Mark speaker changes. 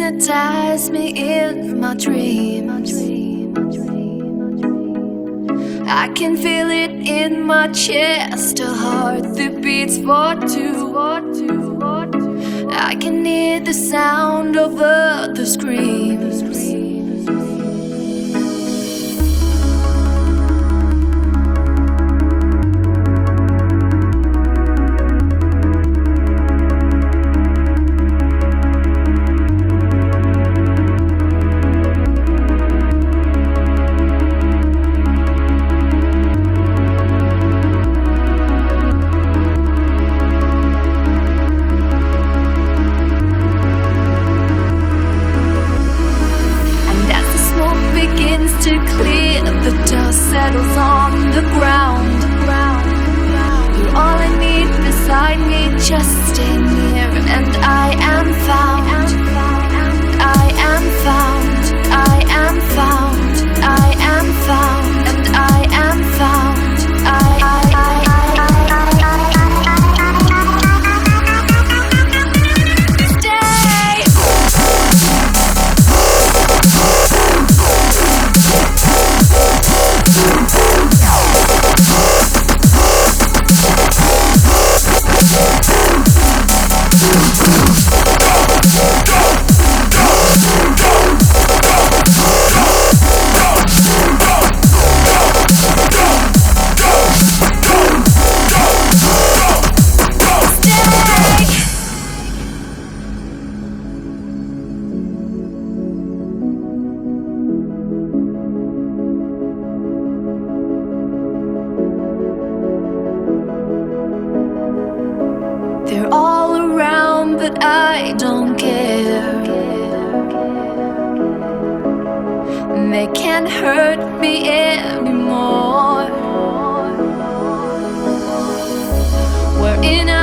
Speaker 1: hypnotize me in my dreams. I can feel it in my chest, a heart that beats for two. I can hear the sound over the screams. To clear, the dust settles on the ground. You're all I need beside me, just stay near, and I am found. I am found. I am found. I am found. And I am found. They're all around, but I don't care. They can't hurt me anymore. We're in